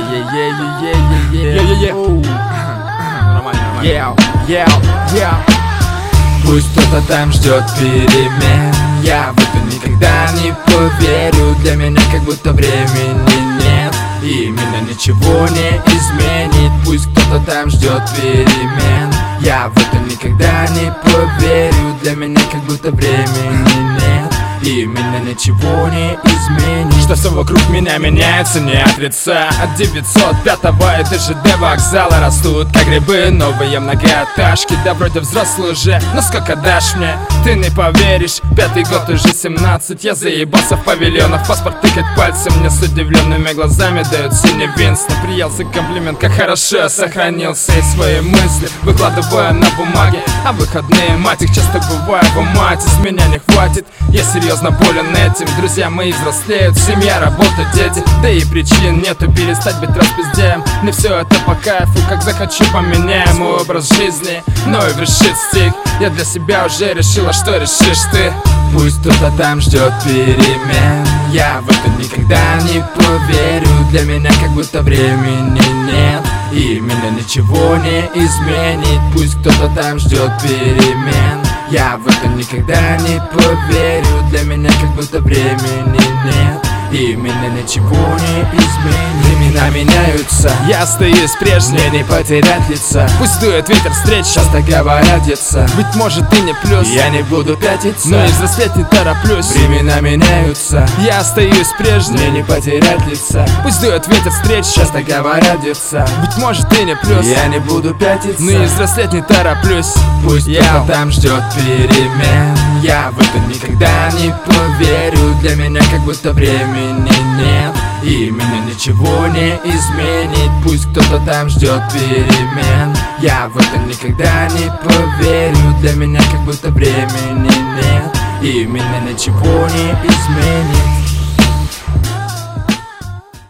Пусть кто-то там ждет перемен, я в это никогда не поверю. Для меня как будто времени нет, и меня ничего не изменит. Пусть кто-то там ждет перемен, я в это никогда не поверю. Для меня как будто времени нет, и меня ничего не изменит. Что все вокруг меня меняется, не от лица. От 905-го и ДЖД вокзала растут как грибы новые многоэтажки. Да вроде взрослый уже, но сколько дашь мне? Ты не поверишь, 5-й год уже 17. Я заебался в павильонах, паспорт тыкать пальцем. Мне с удивленными глазами дают синий Винстон. Приелся комплимент, как хорошо я сохранил все свои мысли, выкладывая на бумаге. А выходные, мать их, часто бываю в мать. Из меня не хватит, я серьезно болен этим. Друзья мои взрослеют, семья, работа, дети. Да и причин нету перестать быть распиздяем. Мне все это по кайфу, как захочу поменяем мой образ жизни. Но и врешит стих, я для себя уже решила, что решишь ты. Пусть кто-то там ждет перемен, я в это никогда не поверю. Для меня как будто времени нет, и меня ничего не изменит. Пусть кто-то там ждет перемен, я в это никогда не поверю. Для меня как будто времени нет, и меня ничего не изменит. Времена меняются, я остаюсь прежним, мне не потерять лица. Пусть дует ветер встреч, часто говорят деться. Быть может и не плюс, я не буду пятиться, но и взрослеть не тороплюсь. Времена меняются, я остаюсь прежним, мне не потерять лица. Пусть дует ветер встреч, часто говорят деться. Быть может и не плюс, я не буду пятиться, но и взрослеть не тороплюсь. Пусть кто-то там ждет перемен, я в это никогда не поверю. Для меня как будто времени нет, и меня ничего не изменит. Пусть кто-то там ждет перемен, я в это никогда не поверю. Для меня как будто времени нет, и меня ничего не изменит.